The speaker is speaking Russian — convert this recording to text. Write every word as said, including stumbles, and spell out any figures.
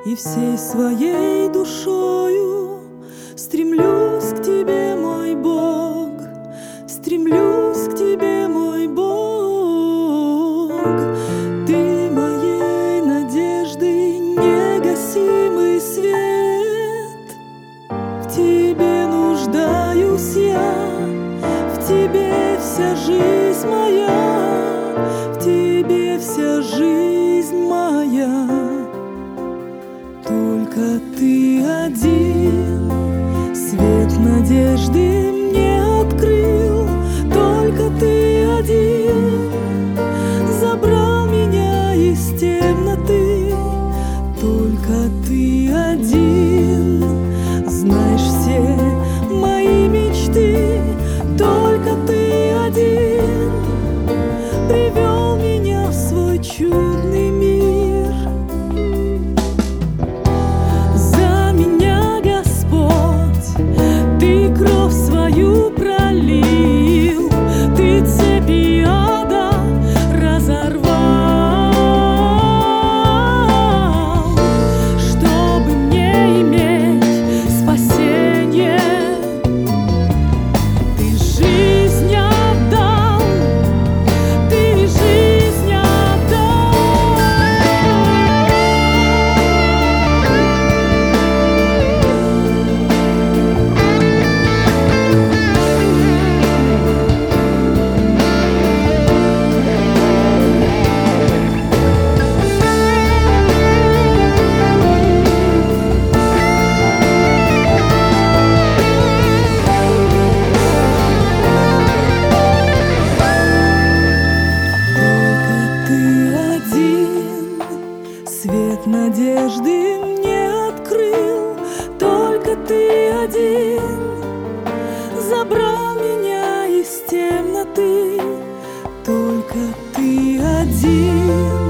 и всей своей душою стремлюсь к Тебе, мой Бог, стремлюсь к Тебе, мой Бог. Ты моей надежды негасимый свет. В Тебе нуждаюсь я, в Тебе вся жизнь моя, в Тебе вся жизнь моя. Только Ты один свет надежды мне открыл, только Ты один забрал меня из темноты, только Ты один знаешь все мои мечты, только Ты один привел меня в свой чудный мир. За меня, Господь, Ты кровь свою пролил, Ты цепи ада разорвал, чтобы мне иметь спасение. Ты жизнь отдал, Ты жизнь отдал. Свет надежды мне открыл, только Ты один забрал меня из темноты, только Ты один